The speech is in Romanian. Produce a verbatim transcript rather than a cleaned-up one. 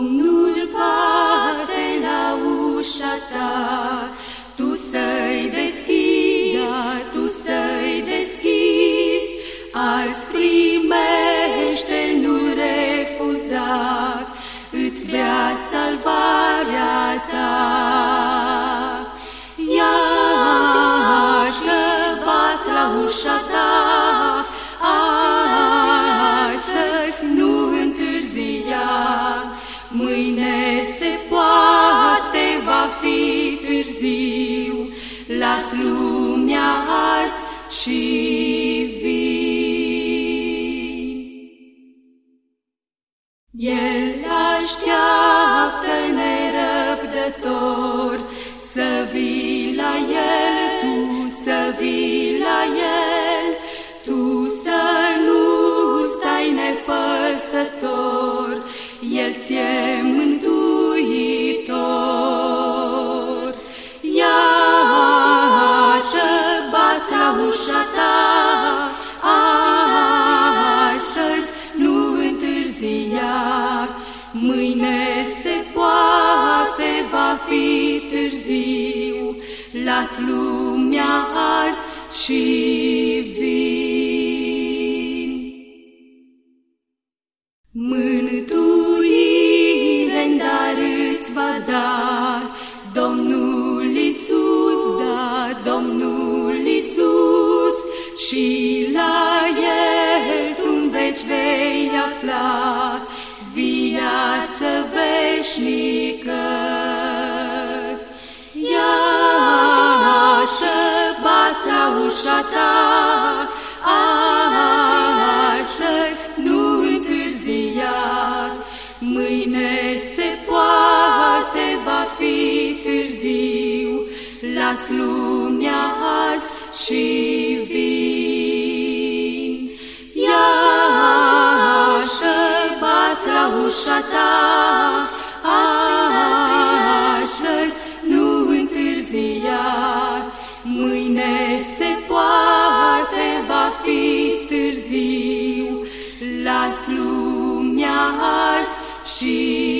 Domnul bate la ușa ta, tu să-i deschizi, tu să-i deschizi, azi primește, nu refuza, îți vrea salvarea ta. Ia-și că bat la ușa ta, astăzi nu întârzia, mâine se poate, va fi târziu, las lumea azi și vii. El așteaptă nerăbdător să vii la El, tu să vii la El, tu să nu stai nepăsător, El ți-e mântuitor. Ia-și bat la ușa ta, astăzi nu întârzia, mâine se poate, va fi târziu, las lumea azi și vin. Mântuire-n dar îți va da Domnul Iisus, da, Domnul Iisus, și la El tu-n veci vei afla viață veșnică. Ia-și bat la ușa ta, astăzi nu întârzia, mâine se poate, va fi târziu, las lumea azi și vin. Ia-și bat la ușa ta, astăzi nu întârzia, mâine se poate, va fi târziu, las lumea azi și